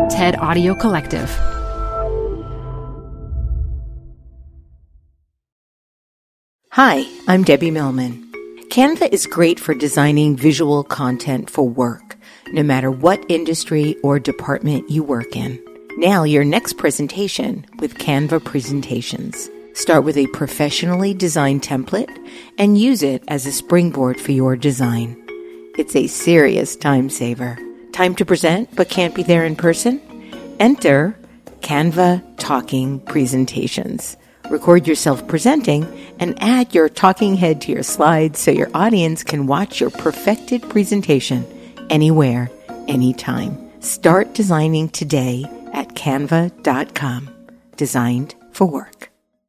TED Audio Collective. Hi, I'm Debbie Millman. Canva is great for designing visual content for work, no matter what industry or department you work in. Now, your next presentation with Canva Presentations. Start with a professionally designed template and use it as a springboard for your design. It's a serious time saver. Time to present but can't be there in person? Enter Canva Talking Presentations. Record yourself presenting and add your talking head to your slides so your audience can watch your perfected presentation anywhere, anytime. Start designing today at canva.com. Designed for work.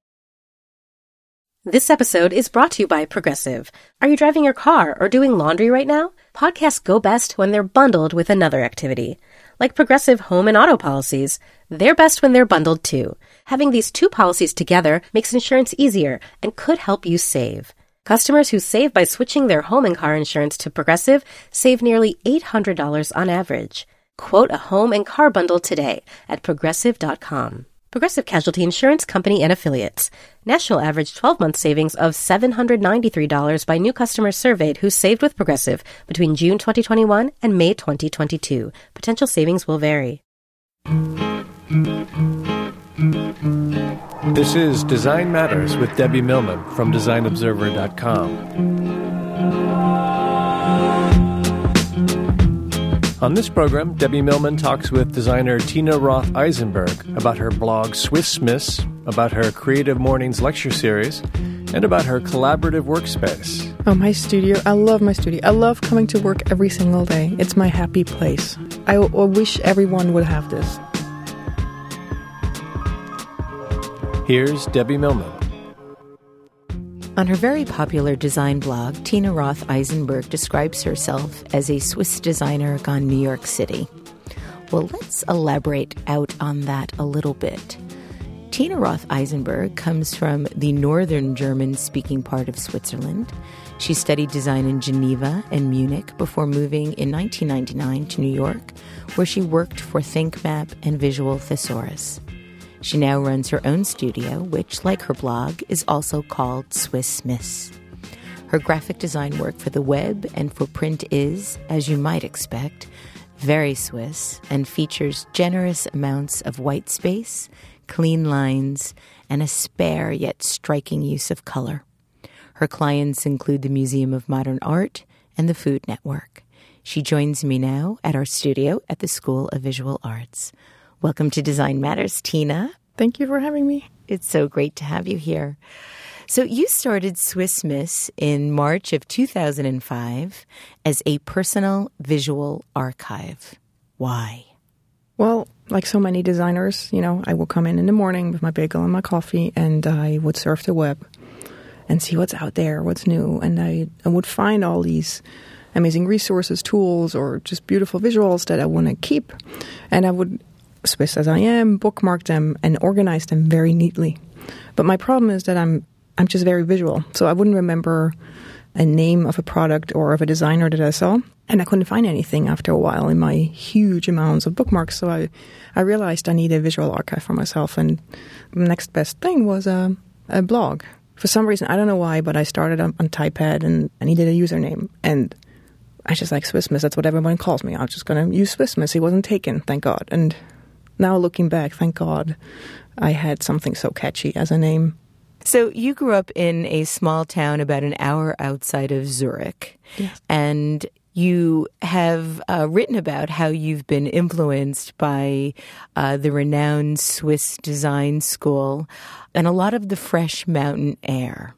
This episode is brought to you by Progressive. Are you driving your car or doing laundry right now? Podcasts go best when they're bundled with another activity. Like Progressive home and auto policies, they're best when they're bundled too. Having these two policies together makes insurance easier and could help you save. Customers who save by switching their home and car insurance to Progressive save nearly $800 on average. Quote a home and car bundle today at Progressive.com. Progressive Casualty Insurance Company and Affiliates. National average 12-month savings of $793 by new customers surveyed who saved with Progressive between June 2021 and May 2022. Potential savings will vary. This is Design Matters with Debbie Millman from DesignObserver.com. On this program, Debbie Millman talks with designer Tina Roth Eisenberg about her blog Swiss Miss, about her Creative Mornings lecture series, and about her collaborative workspace. Oh, my studio. I love my studio. I love coming to work every single day. It's my happy place. I wish everyone would have this. Here's Debbie Millman. On her very popular design blog, Tina Roth Eisenberg describes herself as a Swiss designer gone New York City. Well, let's elaborate out on that a little bit. Tina Roth Eisenberg comes from the northern German-speaking part of Switzerland. She studied design in Geneva and Munich before moving in 1999 to New York, where she worked for ThinkMap and Visual Thesaurus. She now runs her own studio, which, like her blog, is also called Swiss Miss. Her graphic design work for the web and for print is, as you might expect, very Swiss and features generous amounts of white space, clean lines, and a spare yet striking use of color. Her clients include the Museum of Modern Art and the Food Network. She joins me now at our studio at the School of Visual Arts. Welcome to Design Matters, Tina. Thank you for having me. It's so great to have you here. So you started Swiss Miss in March of 2005 as a personal visual archive. Why? Well, like so many designers, I would come in the morning with my bagel and my coffee, and I would surf the web and see what's out there, what's new. And I would find all these amazing resources, tools, or just beautiful visuals that I want to keep. And I would, Swiss as I am, bookmark them and organize them very neatly. But my problem is that I'm just very visual. So I wouldn't remember a name of a product or of a designer that I saw. And I couldn't find anything after a while in my huge amounts of bookmarks. So I realized I need a visual archive for myself. And the next best thing was a blog. For some reason, I don't know why, but I started on Typepad and I needed a username. And I just like Swiss Miss. That's what everyone calls me. I'm just going to use Swiss Miss. It wasn't taken, thank God. And now looking back, thank God, I had something so catchy as a name. So you grew up in a small town about an hour outside of Zurich. Yes. And you have written about how you've been influenced by the renowned Swiss design school and a lot of the fresh mountain air.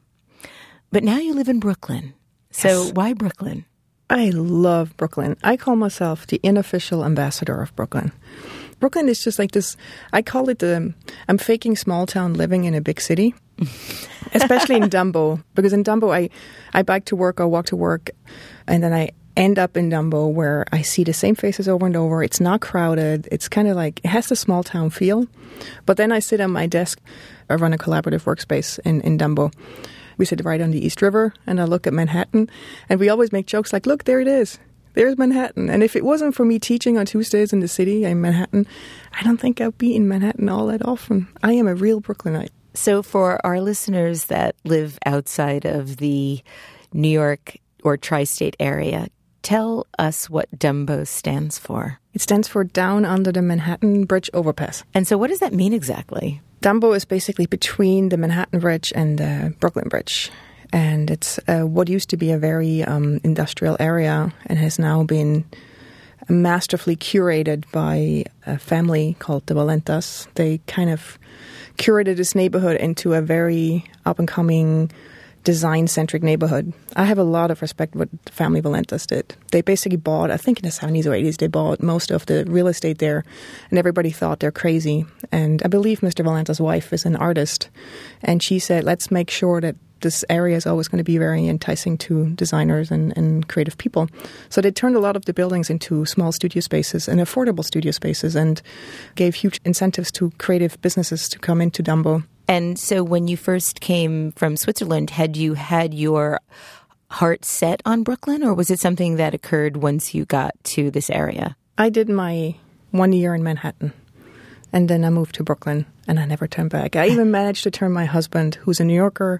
But now you live in Brooklyn. So why Brooklyn? I love Brooklyn. I call myself the unofficial ambassador of Brooklyn. Brooklyn is just like this, I call it I'm faking small town living in a big city, especially in Dumbo. Because in Dumbo, I bike to work or walk to work, and then I end up in Dumbo where I see the same faces over and over. It's not crowded. It's kind of like, it has the small town feel. But then I sit on my desk. I run a collaborative workspace in Dumbo. We sit right on the East River, and I look at Manhattan, and we always make jokes like, look, there it is. there's Manhattan. And if it wasn't for me teaching on Tuesdays in the city in Manhattan, I don't think I'd be in Manhattan all that often. I am a real Brooklynite. So for our listeners that live outside of the New York or tri-state area, tell us what Dumbo stands for. It stands for Down Under the Manhattan Bridge Overpass. And so what does that mean exactly? Dumbo is basically between the Manhattan Bridge and the Brooklyn Bridge. And it's what used to be a very industrial area and has now been masterfully curated by a family called the Valentas. They kind of curated this neighborhood into a very up-and-coming, design-centric neighborhood. I have a lot of respect for what the family Valentas did. They basically bought, I think in the 70s or 80s, they bought most of the real estate there, and everybody thought they're crazy. And I believe Mr. Valenta's wife is an artist, and she said, let's make sure that this area is always going to be very enticing to designers and creative people. So they turned a lot of the buildings into small studio spaces and affordable studio spaces and gave huge incentives to creative businesses to come into Dumbo. And so when you first came from Switzerland, had you had your heart set on Brooklyn, or was it something that occurred once you got to this area? I did my 1 year in Manhattan, and then I moved to Brooklyn, and I never turned back. I even managed to turn my husband, who's a New Yorker,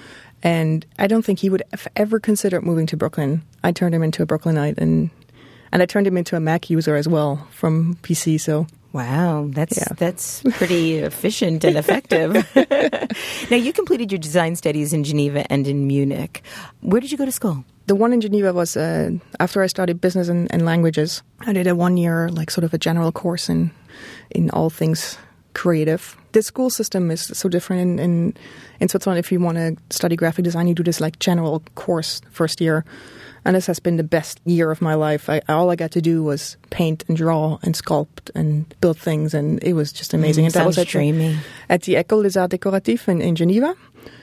and I don't think he would have ever considered moving to Brooklyn. I turned him into a Brooklynite, and I turned him into a Mac user as well from PC, so... Wow, that's pretty efficient and effective. Now, you completed your design studies in Geneva and in Munich. Where did you go to school? The one in Geneva was after I studied business and languages. I did a 1 year, like sort of a general course in all things creative. The school system is so different in Switzerland. If you want to study graphic design, you do this like general course first year. And this has been the best year of my life. All I got to do was paint and draw and sculpt and build things, and it was just amazing. And that was at the École des Arts Décoratifs in Geneva.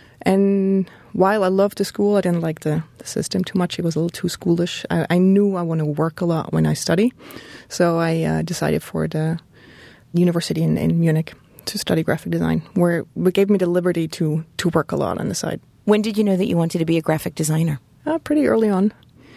And while I loved the school, I didn't like the system too much. It was a little too schoolish. I knew I want to work a lot when I study. So I decided for the university in Munich to study graphic design, where it gave me the liberty to work a lot on the side. When did you know that you wanted to be a graphic designer? Pretty early on.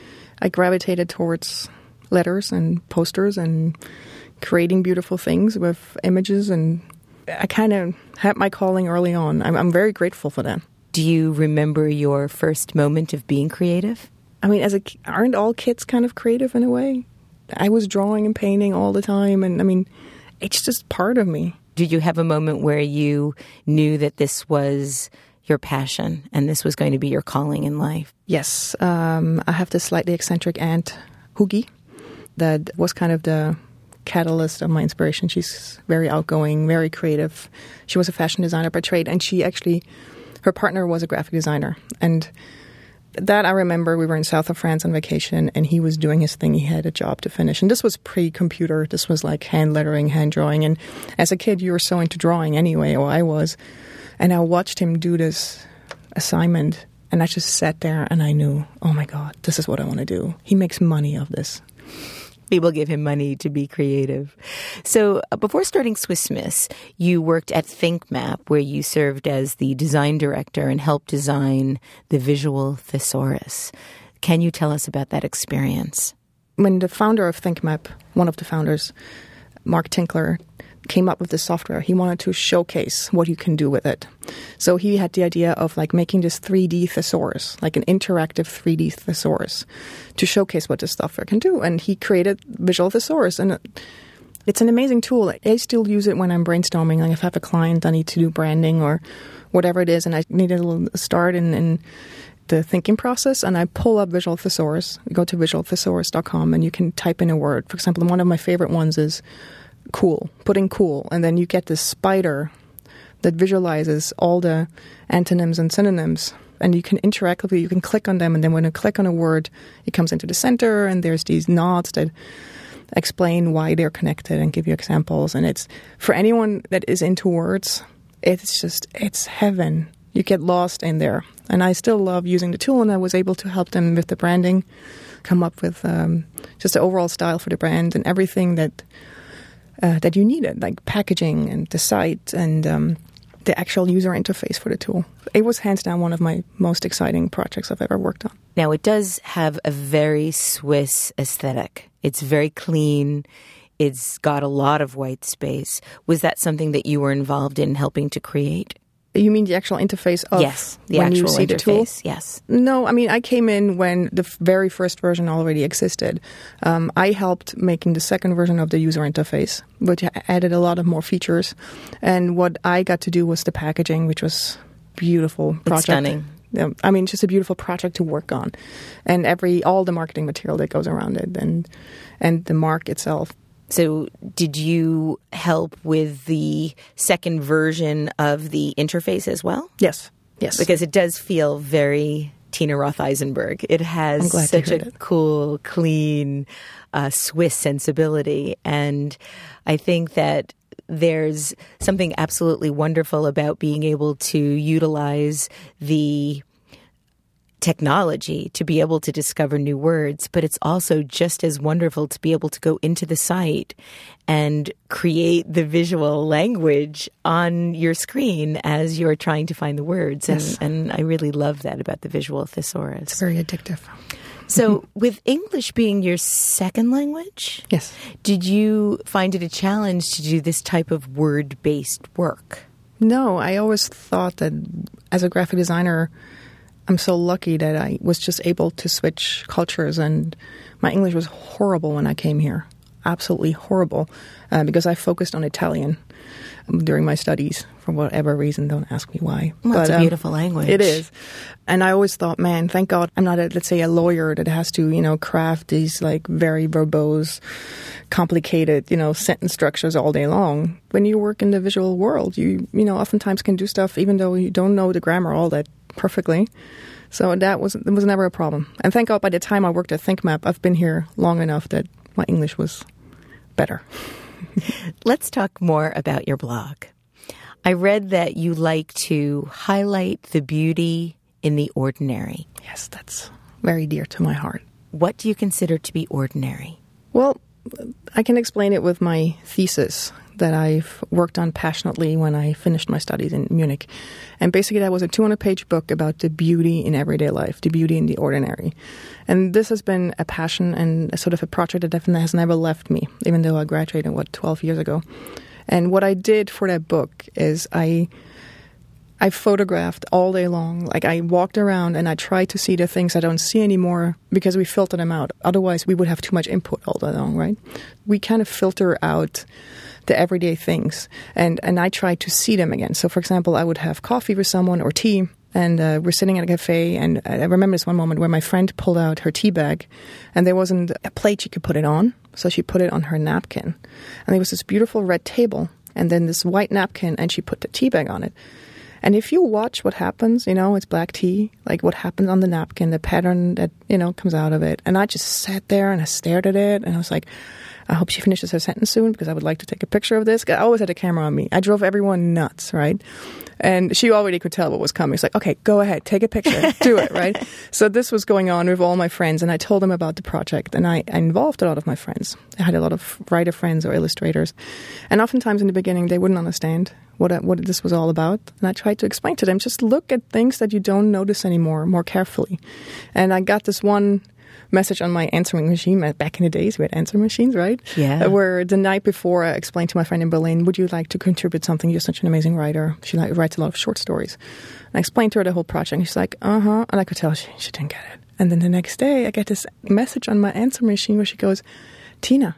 I gravitated towards letters and posters and creating beautiful things with images, and I kind of had my calling early on. I'm very grateful for that. Do you remember your first moment of being creative? I mean, aren't all kids kind of creative in a way? I was drawing and painting all the time, and I mean, it's just part of me. Did you have a moment where you knew that this was your passion and this was going to be your calling in life? Yes. I have this slightly eccentric aunt, Hugi, that was kind of the catalyst of my inspiration. She's very outgoing, very creative. She was a fashion designer by trade, and her partner was a graphic designer. And that I remember, we were in south of France on vacation, and he was doing his thing. He had a job to finish. And this was pre-computer. This was like hand lettering, hand drawing. And as a kid, you were so into drawing anyway, or I was. And I watched him do this assignment, and I just sat there and I knew, oh my God, this is what I want to do. He makes money of this. People give him money to be creative. So before starting Swiss Miss, you worked at ThinkMap, where you served as the design director and helped design the visual thesaurus. Can you tell us about that experience? When the founder of ThinkMap, one of the founders, Mark Tinkler, came up with this software, he wanted to showcase what you can do with it. So he had the idea of like making this 3D thesaurus, like an interactive 3D thesaurus, to showcase what this software can do. And he created Visual Thesaurus, and it's an amazing tool. I still use it when I'm brainstorming. Like if I have a client I need to do branding or whatever it is, and I need a little start in the thinking process, and I pull up Visual Thesaurus. You go to visualthesaurus.com and you can type in a word. For example, one of my favorite ones is cool, put in cool, and then you get this spider that visualizes all the antonyms and synonyms, and you can interactively, you can click on them, and then when you click on a word, it comes into the center, and there's these nods that explain why they're connected and give you examples. And it's, for anyone that is into words, it's heaven. You get lost in there. And I still love using the tool, and I was able to help them with the branding, come up with just the overall style for the brand and everything that you needed, like packaging and the site and the actual user interface for the tool. It was hands down one of my most exciting projects I've ever worked on. Now, it does have a very Swiss aesthetic. It's very clean. It's got a lot of white space. Was that something that you were involved in helping to create? You mean the actual interface of yes, the when actual you see interface, the tool? Yes. No, I mean, I came in when the very first version already existed. I helped making the second version of the user interface, which added a lot of more features. And what I got to do was the packaging, which was beautiful project. It's stunning. I mean, just a beautiful project to work on. And all the marketing material that goes around it and the mark itself. So did you help with the second version of the interface as well? Yes. Yes. Because it does feel very Tina Roth Eisenberg. It has such a cool, clean, Swiss sensibility. And I think that there's something absolutely wonderful about being able to utilize the technology to be able to discover new words, but it's also just as wonderful to be able to go into the site and create the visual language on your screen as you're trying to find the words. Yes. And I really love that about the visual thesaurus. It's very addictive. So with English being your second language, yes, did you find it a challenge to do this type of word-based work? No, I always thought that as a graphic designer, I'm so lucky that I was just able to switch cultures, and my English was horrible when I came here. Absolutely horrible, because I focused on Italian during my studies for whatever reason. Don't ask me why. Well, it's a beautiful language. It is. And I always thought, man, thank God I'm not, let's say, a lawyer that has to, craft these like very verbose, complicated, sentence structures all day long. When you work in the visual world, you oftentimes can do stuff even though you don't know the grammar all that perfectly. So that was never a problem. And thank God by the time I worked at ThinkMap, I've been here long enough that my English was better. Let's talk more about your blog. I read that you like to highlight the beauty in the ordinary. Yes, that's very dear to my heart. What do you consider to be ordinary? Well, I can explain it with my thesis that I've worked on passionately when I finished my studies in Munich. And basically that was a 200-page book about the beauty in everyday life, the beauty in the ordinary. And this has been a passion and a sort of a project that has never left me, even though I graduated, 12 years ago. And what I did for that book is I photographed all day long. Like I walked around and I tried to see the things I don't see anymore because we filter them out. Otherwise, we would have too much input all day long, right? We kind of filter out the everyday things, and I tried to see them again. So, for example, I would have coffee with someone or tea, and we're sitting at a cafe, and I remember this one moment where my friend pulled out her tea bag, and there wasn't a plate she could put it on, so she put it on her napkin. And there was this beautiful red table, and then this white napkin, and she put the tea bag on it. And if you watch what happens, it's black tea, like what happens on the napkin, the pattern that, comes out of it. And I just sat there and I stared at it, and I was like, I hope she finishes her sentence soon because I would like to take a picture of this. I always had a camera on me. I drove everyone nuts, right? And she already could tell what was coming. It's like, okay, go ahead, take a picture, do it, right? So this was going on with all my friends, and I told them about the project, and I involved a lot of my friends. I had a lot of writer friends or illustrators. And oftentimes in the beginning, they wouldn't understand what this was all about. And I tried to explain to them, just look at things that you don't notice anymore more carefully. And I got this one message on my answering machine. Back in the days, we had answering machines, right? Yeah. Where the night before I explained to my friend in Berlin, would you like to contribute something? You're such an amazing writer. She writes a lot of short stories. And I explained to her the whole project. And she's like, uh-huh. And I could tell she didn't get it. And then the next day, I get this message on my answer machine where she goes, Tina,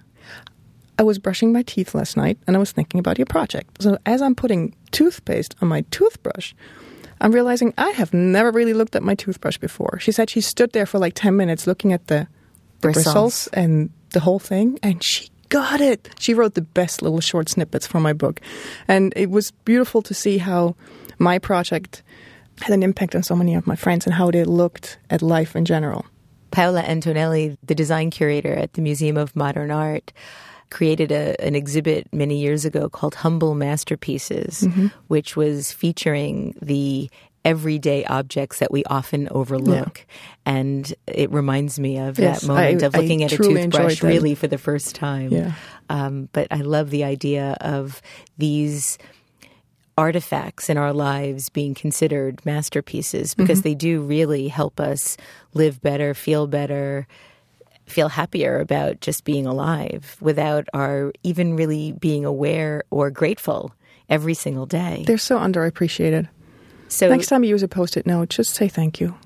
I was brushing my teeth last night and I was thinking about your project. So as I'm putting toothpaste on my toothbrush, I'm realizing I have never really looked at my toothbrush before. She said she stood there for like 10 minutes looking at the bristles and the whole thing, and she got it. She wrote the best little short snippets for my book. And it was beautiful to see how my project had an impact on so many of my friends and how they looked at life in general. Paola Antonelli, the design curator at the Museum of Modern Art, created an exhibit many years ago called Humble Masterpieces, which was featuring the everyday objects that we often overlook. Yeah. And it reminds me of that moment of looking at a toothbrush really for the first time. Yeah. But I love the idea of these artifacts in our lives being considered masterpieces because they do really help us live better, feel happier about just being alive without our even really being aware or grateful every single day. They're so underappreciated. So next time you use a Post-it note, just say thank you.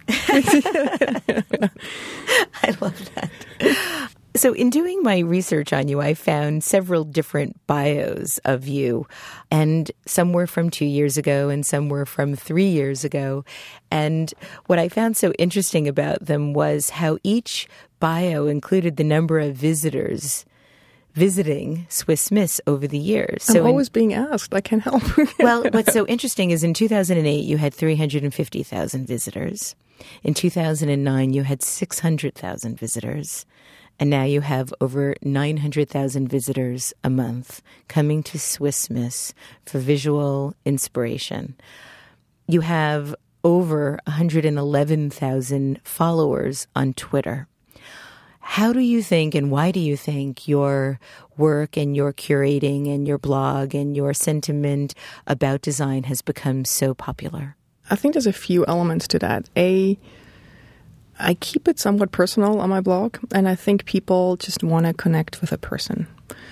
I love that. So in doing my research on you, I found several different bios of you, and some were from 2 years ago and some were from 3 years ago. And what I found so interesting about them was how each bio included the number of visitors visiting Swiss Miss over the years. So I'm always being asked. I can't help. Well, what's so interesting is in 2008, you had 350,000 visitors. In 2009, you had 600,000 visitors. And now you have over 900,000 visitors a month coming to Swiss Miss for visual inspiration. You have over 111,000 followers on Twitter. How do you think and why do you think your work and your curating and your blog and your sentiment about design has become so popular? I think there's a few elements to that. I keep it somewhat personal on my blog, and I think people just want to connect with a person.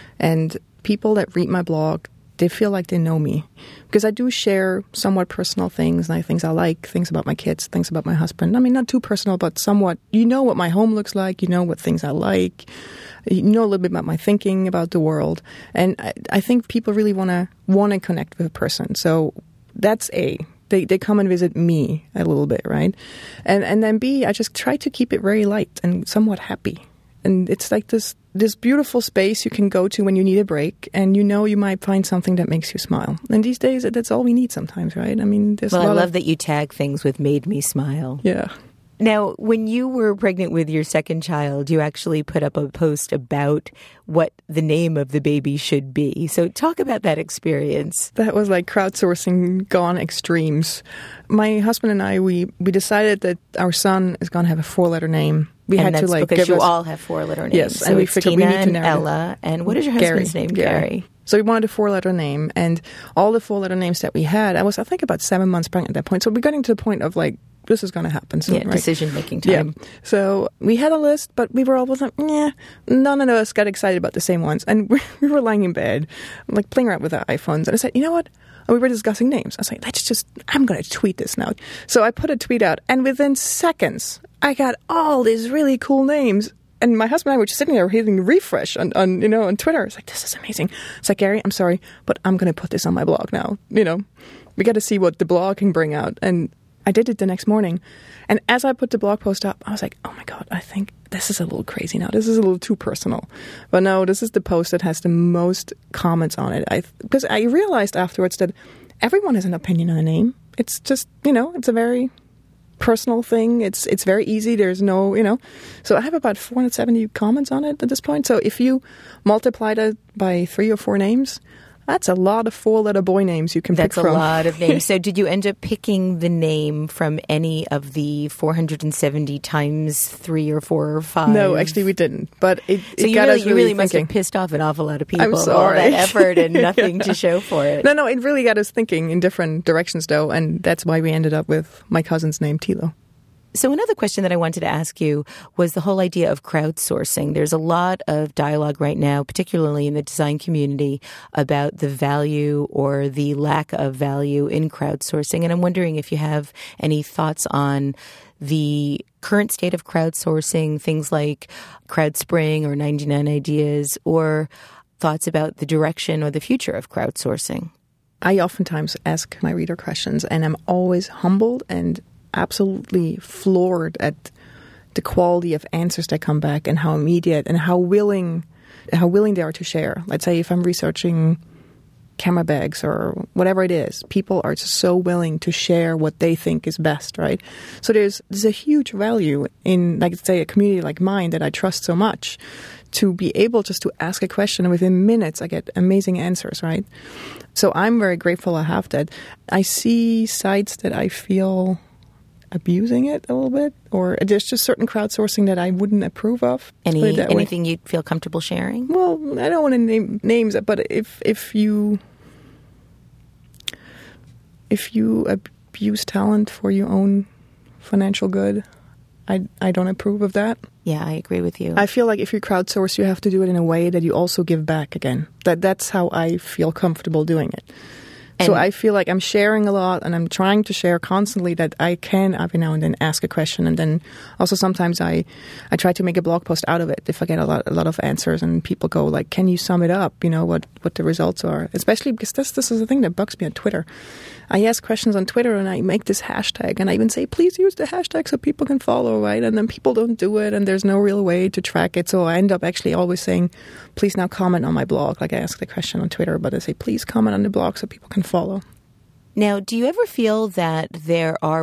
And people that read my blog, they feel like they know me. Because I do share somewhat personal things, like things I like, things about my kids, things about my husband. I mean, not too personal, but somewhat. You know what my home looks like. You know what things I like. You know a little bit about my thinking about the world. And I think people really want to connect with a person. So that's A. They come and visit me a little bit, right? And then B, I just try to keep it very light and somewhat happy. And it's like this beautiful space you can go to when you need a break, and you know you might find something that makes you smile. And these days, that's all we need sometimes, right? I mean, there's a lot I love that you tag things with "made me smile." Yeah. Now, when you were pregnant with your second child, you actually put up a post about what the name of the baby should be. So talk about that experience. That was like crowdsourcing gone extremes. My husband and I, we decided that our son is going to have a 4-letter name. We and had that's to because you all have 4-letter names. Yes, so and we it's figured Tina we need to and Ella. And what is your husband's name? Gary. So we wanted a 4-letter name, and all the 4-letter names that we had, I was, I think, about 7 months pregnant at that point. So we're getting to the point of like, this is going to happen soon, right? Decision-making time. Yeah. So we had a list, but we were all like, none of us got excited about the same ones. And we were lying in bed, like playing around with our iPhones. And I said, you know what? And we were discussing names. I was like, I'm going to tweet this now. So I put a tweet out, and within seconds, I got all these really cool names. And my husband and I were just sitting there hitting refresh on Twitter. It's like, this is amazing. It's like, Gary, I'm sorry, but I'm going to put this on my blog now. We got to see what the blog can bring out. And I did it the next morning. And as I put the blog post up, I was like, oh my God, I think this is a little crazy now. This is a little too personal. But no, this is the post that has the most comments on it. Because I realized afterwards that everyone has an opinion on a name. It's just, it's a very personal thing. It's very easy. There's no, So I have about 470 comments on it at this point. So if you multiply that by 3 or 4 names, that's a lot of 4-letter boy names you can pick from. That's a lot of names. So did you end up picking the name from any of the 470 times 3 or 4 or 5? No, actually we didn't. But it got us really you really thinking. Must have pissed off an awful lot of people. I'm sorry. All that effort and nothing to show for it. No, it really got us thinking in different directions, though. And that's why we ended up with my cousin's name, Thilo. So another question that I wanted to ask you was the whole idea of crowdsourcing. There's a lot of dialogue right now, particularly in the design community, about the value or the lack of value in crowdsourcing. And I'm wondering if you have any thoughts on the current state of crowdsourcing, things like CrowdSpring or 99 Ideas, or thoughts about the direction or the future of crowdsourcing. I oftentimes ask my reader questions, and I'm always humbled and absolutely floored at the quality of answers that come back and how immediate and how willing they are to share. Let's say if I'm researching camera bags or whatever it is, people are just so willing to share what they think is best, right? So there's a huge value in, like, say, a community like mine that I trust so much, to be able just to ask a question and within minutes I get amazing answers, right? So I'm very grateful I have that. I see sites that I feel abusing it a little bit, or there's just certain crowdsourcing that I wouldn't approve of. Anything you'd feel comfortable sharing? Well, I don't want to name names, but if you, if you abuse talent for your own financial good, I don't approve of that. Yeah, I agree with you. I feel like if you crowdsource, you have to do it in a way that you also give back again. That's how I feel comfortable doing it. So I feel like I'm sharing a lot, and I'm trying to share constantly that I can every now and then ask a question, and then also sometimes I try to make a blog post out of it if I get a lot of answers and people go like, "Can you sum it up? You know what the results are?" Especially because this is the thing that bugs me on Twitter. I ask questions on Twitter and I make this hashtag, and I even say, "Please use the hashtag so people can follow," right? And then people don't do it, and there's no real way to track it. So I end up actually always saying, "Please now comment on my blog." Like I ask the question on Twitter, but I say, "Please comment on the blog so people can follow." Now, do you ever feel that there are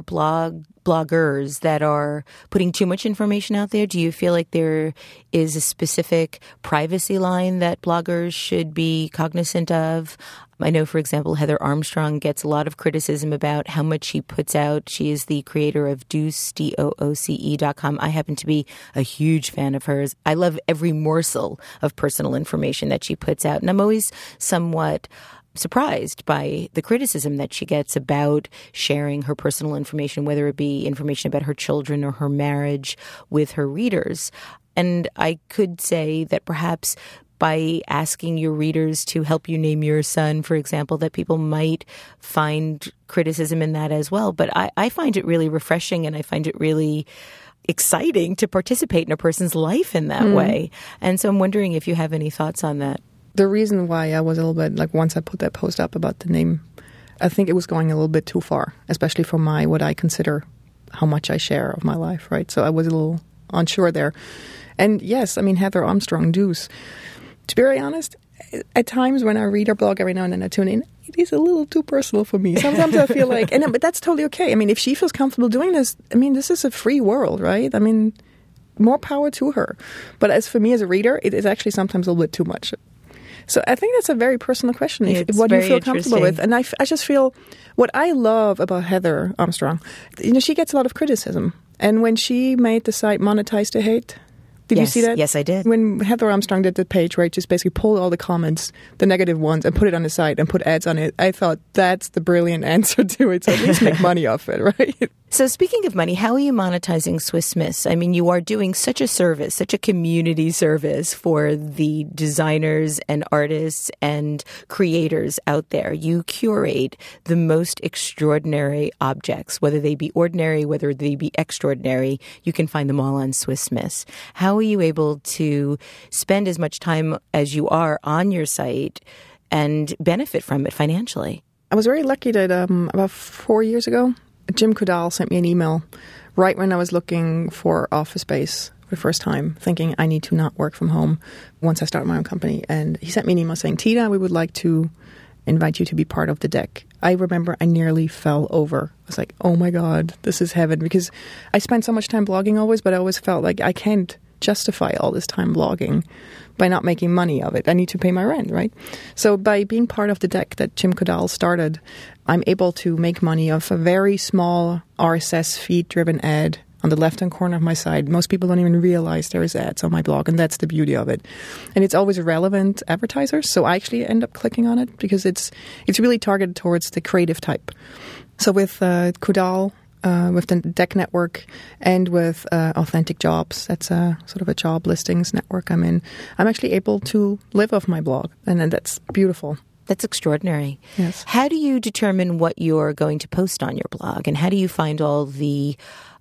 bloggers that are putting too much information out there? Do you feel like there is a specific privacy line that bloggers should be cognizant of? I know, for example, Heather Armstrong gets a lot of criticism about how much she puts out. She is the creator of Dooce, DOOCE.com. I happen to be a huge fan of hers. I love every morsel of personal information that she puts out. And I'm always somewhat surprised by the criticism that she gets about sharing her personal information, whether it be information about her children or her marriage with her readers. And I could say that perhaps by asking your readers to help you name your son, for example, that people might find criticism in that as well. But I find it really refreshing, and I find it really exciting to participate in a person's life in that way. And so I'm wondering if you have any thoughts on that. The reason why I was a little bit, like once I put that post up about the name, I think it was going a little bit too far, especially for what I consider how much I share of my life, right? So I was a little unsure there. And yes, I mean, Heather Armstrong, Dooce. To be very honest, at times when I read her blog, every now and then I tune in, it is a little too personal for me. Sometimes I feel like, but that's totally okay. I mean, if she feels comfortable doing this, I mean, this is a free world, right? I mean, more power to her. But as for me as a reader, it is actually sometimes a little bit too much. So I think that's a very personal question, what you feel comfortable with. And I just feel what I love about Heather Armstrong, she gets a lot of criticism. And when she made the site Monetize the Hate, did you see that? Yes, I did. When Heather Armstrong did the page where it just basically pulled all the comments, the negative ones, and put it on the site and put ads on it, I thought that's the brilliant answer to it. So at least make money off it, right? So speaking of money, how are you monetizing Swiss Miss? I mean, you are doing such a service, such a community service for the designers and artists and creators out there. You curate the most extraordinary objects, whether they be ordinary, whether they be extraordinary. You can find them all on Swiss Miss. How are you able to spend as much time as you are on your site and benefit from it financially? I was very lucky that about 4 years ago, Jim Coudal sent me an email right when I was looking for office space for the first time, thinking I need to not work from home once I start my own company. And he sent me an email saying, "Tina, we would like to invite you to be part of the deck." I remember I nearly fell over. I was like, oh my God, this is heaven. Because I spent so much time blogging always, but I always felt like I can't justify all this time blogging by not making money of it. I need to pay my rent, right? So by being part of the deck that Jim Coudal started, I'm able to make money off a very small RSS feed-driven ad on the left-hand corner of my site. Most people don't even realize there is ads on my blog, and that's the beauty of it. And it's always relevant advertisers, so I actually end up clicking on it because it's really targeted towards the creative type. So with Coudal, with the Deck Network, and with Authentic Jobs, that's sort of a job listings network I'm in, I'm actually able to live off my blog, and then that's beautiful. That's extraordinary. Yes. How do you determine what you're going to post on your blog, and how do you find all the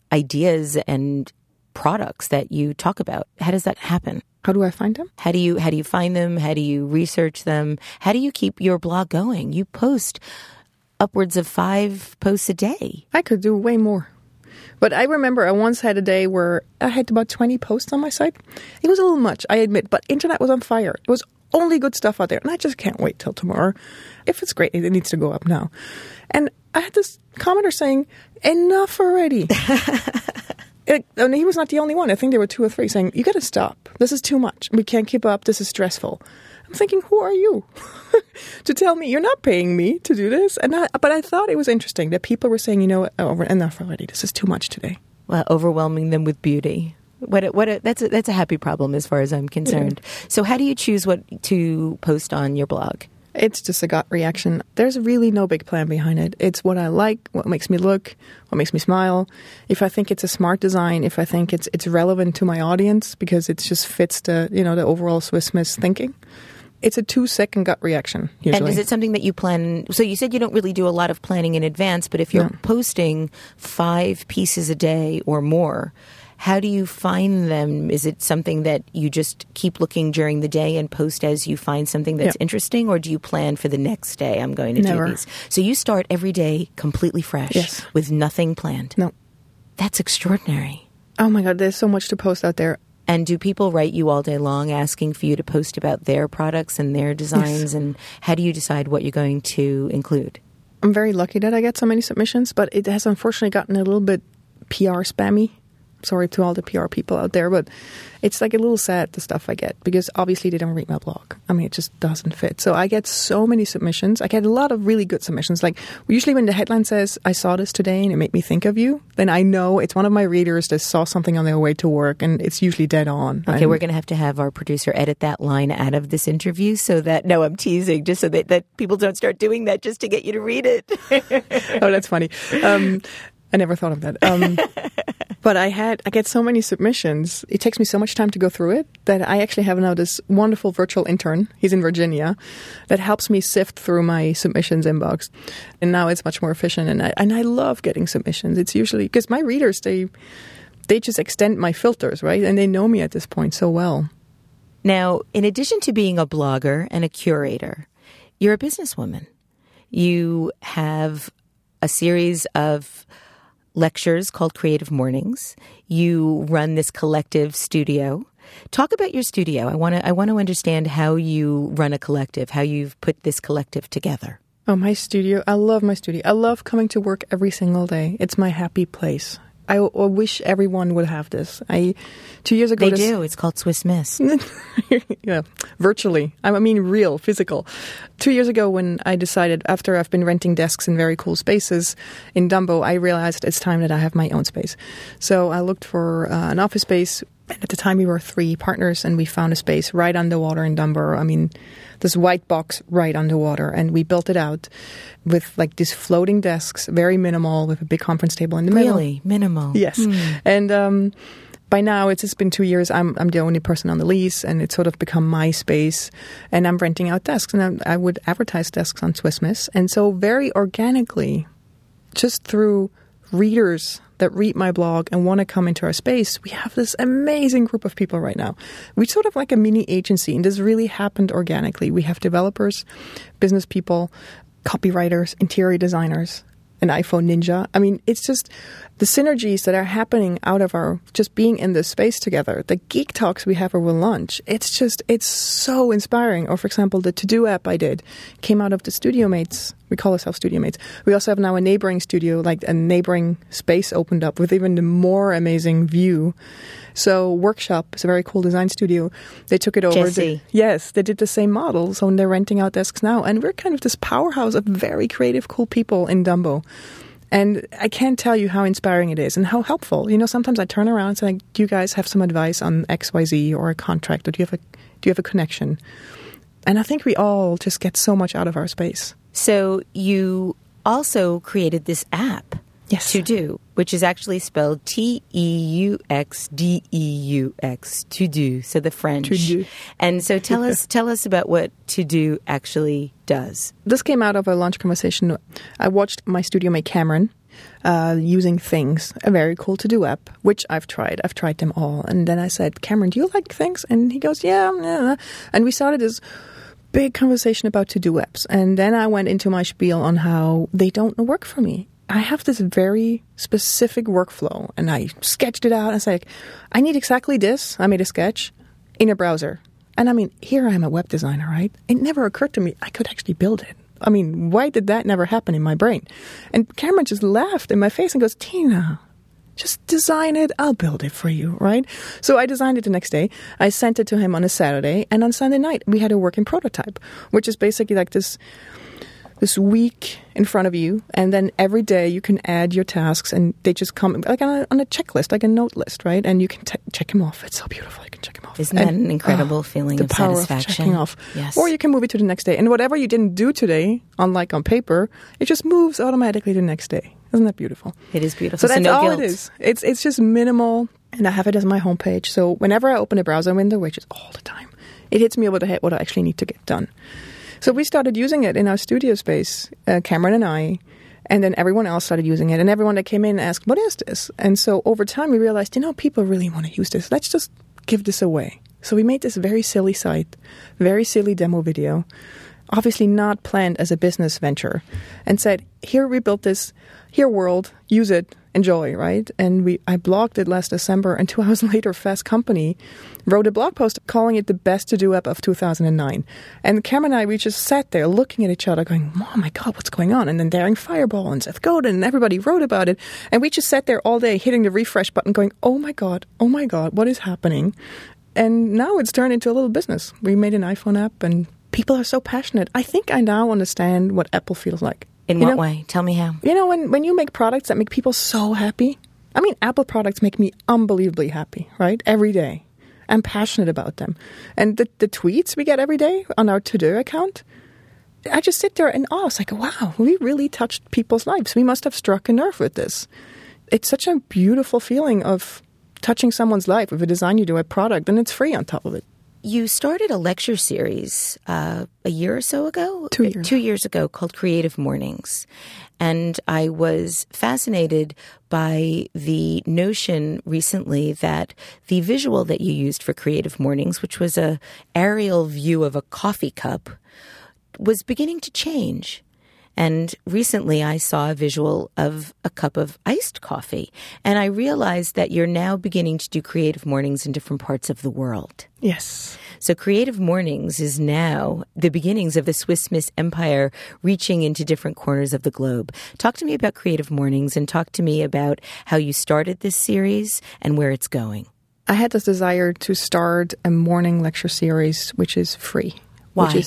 ideas and products that you talk about? How does that happen? How do I find them? How do you find them? How do you research them? How do you keep your blog going? You post upwards of 5 posts a day. I could do way more. But I remember I once had a day where I had about 20 posts on my site. It was a little much, I admit, but internet was on fire. It was only good stuff out there. And I just can't wait till tomorrow. If it's great, it needs to go up now. And I had this commenter saying, enough already. And he was not the only one. I think there were 2 or 3 saying, you got to stop. This is too much. We can't keep up. This is stressful. I'm thinking, who are you to tell me you're not paying me to do this? But I thought it was interesting that people were saying, enough already. This is too much today. Well, overwhelming them with beauty. That's a happy problem as far as I'm concerned. Yeah. So how do you choose what to post on your blog? It's just a gut reaction. There's really no big plan behind it. It's what I like, what makes me look, what makes me smile. If I think it's a smart design, if I think it's relevant to my audience because it just fits the overall Swiss Miss thinking. It's a 2-second gut reaction, usually. And is it something that you plan? So you said you don't really do a lot of planning in advance, but if you're posting 5 pieces a day or more, how do you find them? Is it something that you just keep looking during the day and post as you find something that's interesting? Or do you plan for the next day, I'm going to do these? So you start every day completely fresh with nothing planned? No. That's extraordinary. Oh my God, there's so much to post out there. And do people write you all day long asking for you to post about their products and their designs? Yes. And how do you decide what you're going to include? I'm very lucky that I get so many submissions, but it has unfortunately gotten a little bit PR spammy. Sorry to all the PR people out there, but it's like a little sad, the stuff I get, because obviously they don't read my blog. I mean, it just doesn't fit. So I get so many submissions. I get a lot of really good submissions. Like usually when the headline says, I saw this today and it made me think of you, then I know it's one of my readers that saw something on their way to work, and it's usually dead on. Okay, we're going to have our producer edit that line out of this interview so that, no, I'm teasing, just so that people don't start doing that just to get you to read it. Oh, that's funny. I never thought of that. But I get so many submissions. It takes me so much time to go through it that I actually have now this wonderful virtual intern. He's in Virginia, that helps me sift through my submissions inbox. And now it's much more efficient. And I love getting submissions. It's usually because my readers, they just extend my filters, right? And they know me at this point so well. Now, in addition to being a blogger and a curator, you're a businesswoman. You have a series of lectures called Creative Mornings. You run this collective studio. Talk about your studio. I want to understand how you run a collective, how you've put this collective together. Oh, my studio. I love my studio. I love coming to work every single day. It's my happy place. I wish everyone would have this. 2 years ago... They do. It's called Swiss Miss. Yeah, virtually. I mean, real, physical. 2 years ago when I decided, after I've been renting desks in very cool spaces in Dumbo, I realized it's time that I have my own space. So I looked for an office space. At the time, we were 3 partners, and we found a space right underwater in Dumbo. I mean, this white box right underwater, and we built it out with like these floating desks, very minimal, with a big conference table in the middle. Really? Minimal? Yes. And by now, it's been 2 years. I'm the only person on the lease, and it's sort of become my space, and I'm renting out desks. And I would advertise desks on Swiss Miss. And so very organically, just through readers that read my blog and want to come into our space, we have this amazing group of people right now. We're sort of like a mini agency, and this really happened organically. We have developers, business people, copywriters, interior designers, an iPhone ninja. I mean, it's just the synergies that are happening out of our just being in this space together. The geek talks we have over lunch, it's so inspiring. Or, for example, the To-Do app I did came out of the Studio Mates. We call ourselves Studio Mates. We also have now a neighboring studio, like a neighboring space opened up with even the more amazing view. So Workshop is a very cool design studio. They took it over. Jesse. Yes, they did the same model. So they're renting out desks now. And we're kind of this powerhouse of very creative, cool people in Dumbo. And I can't tell you how inspiring it is and how helpful. You know, sometimes I turn around and say, do you guys have some advice on XYZ or a contract? Or do you have a connection? And I think we all just get so much out of our space. So you also created this app, yes, To-Do, which is actually spelled TEUXDEUX, To-Do, so the French. To-Do. And so tell us about what To-Do actually does. This came out of a lunch conversation. I watched my studio mate Cameron using Things, a very cool To-Do app, which I've tried. I've tried them all. And then I said, Cameron, do you like Things? And he goes, yeah. And we started this big conversation about To-Do apps. And then I went into my spiel on how they don't work for me. I have this very specific workflow, and I sketched it out. I said, I need exactly this. I made a sketch in a browser. And I mean, here I am a web designer, right? It never occurred to me I could actually build it. I mean, why did that never happen in my brain? And Cameron just laughed in my face and goes, Tina, just design it. I'll build it for you, right? So I designed it the next day. I sent it to him on a Saturday. And on Sunday night, we had a working prototype, which is basically like this this week in front of you, and then every day you can add your tasks, and they just come like on a checklist, like a note list, right? And you can check them off. It's so beautiful. You can check them off. Isn't that an incredible feeling of power satisfaction? Of checking off. Yes. Or you can move it to the next day, and whatever you didn't do today, unlike on paper, it just moves automatically to the next day. Isn't that beautiful? It is beautiful. So that's no all guilt. it is. It's just minimal, and I have it as my homepage. So whenever I open a browser window, which is all the time, it hits me over the head what I actually need to get done. So we started using it in our studio space, Cameron and I, and then everyone else started using it. And everyone that came in asked, what is this? And so over time we realized, people really want to use this. Let's just give this away. So we made this very silly site, very silly demo video, obviously not planned as a business venture, and said, here we built this, here world, use it, enjoy, right? And I blogged it last December, and 2 hours later, Fast Company wrote a blog post calling it the best to-do app of 2009. And Cameron and I, we just sat there looking at each other going, oh my God, what's going on? And then Daring Fireball and Seth Godin and everybody wrote about it. And we just sat there all day hitting the refresh button going, oh my God, what is happening? And now it's turned into a little business. We made an iPhone app, and people are so passionate. I think I now understand what Apple feels like. In what way? Tell me how. When you make products that make people so happy, I mean, Apple products make me unbelievably happy, right? Every day. I'm passionate about them. And the tweets we get every day on our to-do account, I just sit there in awe. It's like, wow, we really touched people's lives. We must have struck a nerve with this. It's such a beautiful feeling of touching someone's life with a design you do, a product, and it's free on top of it. You started a lecture series a year or so ago? 2 years. 2 years ago called Creative Mornings. And I was fascinated by the notion recently that the visual that you used for Creative Mornings, which was a aerial view of a coffee cup, was beginning to change. And recently I saw a visual of a cup of iced coffee. And I realized that you're now beginning to do Creative Mornings in different parts of the world. Yes. So Creative Mornings is now the beginnings of the Swiss Miss empire reaching into different corners of the globe. Talk to me about Creative Mornings, and talk to me about how you started this series and where it's going. I had this desire to start a morning lecture series which is free. Why?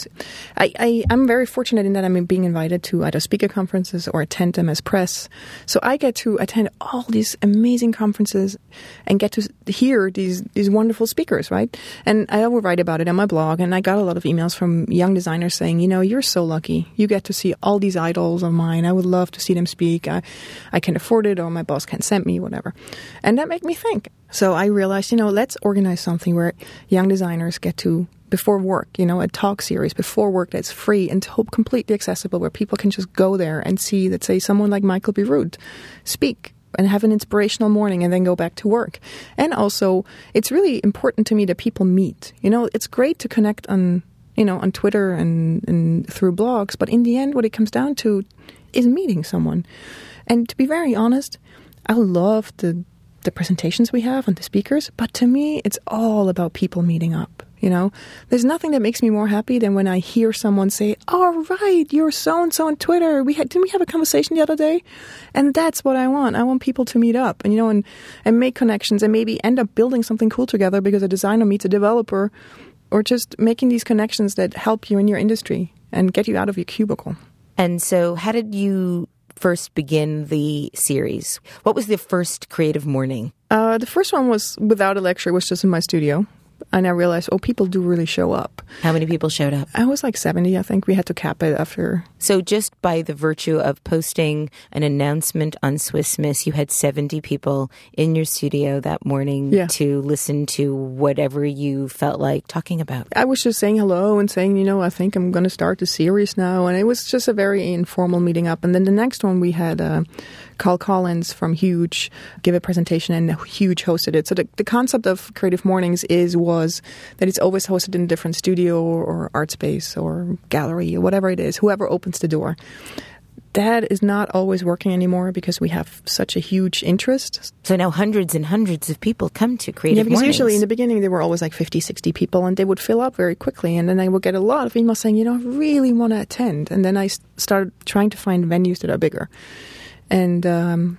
I'm very fortunate in that I'm being invited to either speaker conferences or attend them as press. So I get to attend all these amazing conferences and get to hear these wonderful speakers, right? And I will write about it on my blog, and I got a lot of emails from young designers saying, you're so lucky. You get to see all these idols of mine. I would love to see them speak. I can afford it, or my boss can send me, whatever. And that made me think. So I realized, let's organize something where young designers get to, before work, a talk series before work that's free and completely accessible, where people can just go there and see, let's say, someone like Michael Bierut speak and have an inspirational morning and then go back to work. And also, it's really important to me that people meet. It's great to connect on Twitter and through blogs, but in the end, what it comes down to is meeting someone. And to be very honest, I love the presentations we have and the speakers, but to me, it's all about people meeting up. There's nothing that makes me more happy than when I hear someone say, "All right, you're so-and-so on Twitter. Didn't we have a conversation the other day?" And that's what I want. I want people to meet up and make connections and maybe end up building something cool together because a designer meets a developer, or just making these connections that help you in your industry and get you out of your cubicle. And so how did you first begin the series? What was the first Creative Morning? The first one was without a lecture. It was just in my studio. And I realized, people do really show up. How many people showed up? I was like 70, I think. We had to cap it after. So just by the virtue of posting an announcement on Swiss Miss, you had 70 people in your studio that morning to listen to whatever you felt like talking about. I was just saying hello and saying, I think I'm going to start the series now. And it was just a very informal meeting up. And then the next one we had Carl Collins from Huge give a presentation, and Huge hosted it. So the concept of Creative Mornings was that it's always hosted in a different studio or art space or gallery or whatever it is, whoever opens the door. That is not always working anymore because we have such a huge interest. So now hundreds and hundreds of people come to Creative Mornings. Usually in the beginning there were always like 50, 60 people, and they would fill up very quickly. And then I would get a lot of emails saying, I really want to attend. And then I started trying to find venues that are bigger. And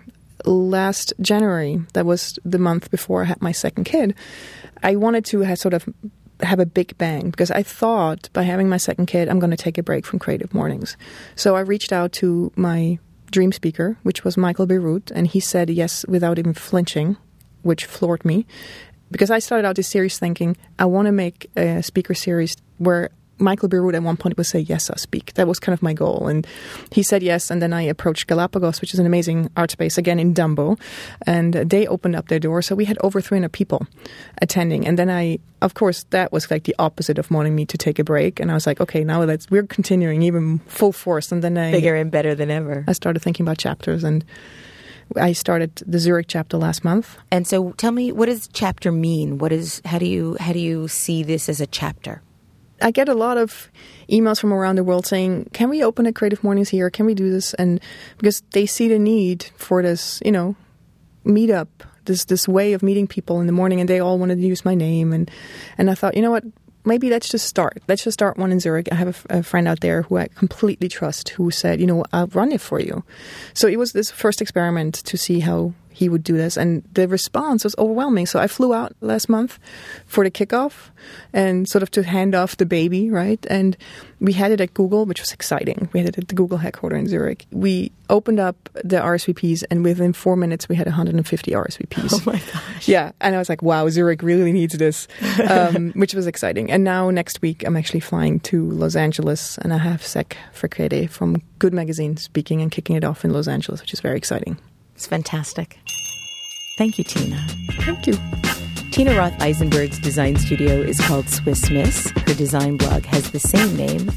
last January, that was the month before I had my second kid, I wanted to have sort of have a big bang, because I thought by having my second kid, I'm going to take a break from Creative Mornings. So I reached out to my dream speaker, which was Michael Beirut, and he said yes without even flinching, which floored me. Because I started out this series thinking, I want to make a speaker series where Michael Beirut at one point would say, yes, I'll speak. That was kind of my goal. And he said yes. And then I approached Galapagos, which is an amazing art space, again in Dumbo. And they opened up their door. So we had over 300 people attending. And then of course, that was like the opposite of wanting me to take a break. And I was like, okay, now we're continuing even full force. And then bigger and better than ever. I started thinking about chapters, and I started the Zurich chapter last month. And so tell me, what does chapter mean? How do you see this as a chapter? I get a lot of emails from around the world saying, can we open a Creative Mornings here? Can we do this? And because they see the need for this, meetup, this way of meeting people in the morning, and they all wanted to use my name. And I thought, you know what? Maybe let's just start. Let's just start one in Zurich. I have a friend out there who I completely trust who said, I'll run it for you. So it was this first experiment to see how he would do this. And the response was overwhelming. So I flew out last month for the kickoff and sort of to hand off the baby, right? And we had it at Google, which was exciting. We had it at the Google headquarters in Zurich. We opened up the RSVPs, and within 4 minutes, we had 150 RSVPs. Oh my gosh. Yeah. And I was like, wow, Zurich really needs this, which was exciting. And now next week, I'm actually flying to Los Angeles, and I have Zach Verkrede from Good Magazine speaking and kicking it off in Los Angeles, which is very exciting. It's fantastic. Thank you, Tina. Thank you. Tina Roth Eisenberg's design studio is called Swiss Miss. Her design blog has the same name,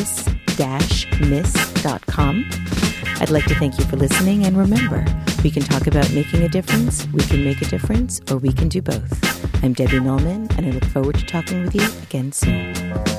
swiss-miss.com. I'd like to thank you for listening, and remember, we can talk about making a difference, we can make a difference, or we can do both. I'm Debbie Millman, and I look forward to talking with you again soon.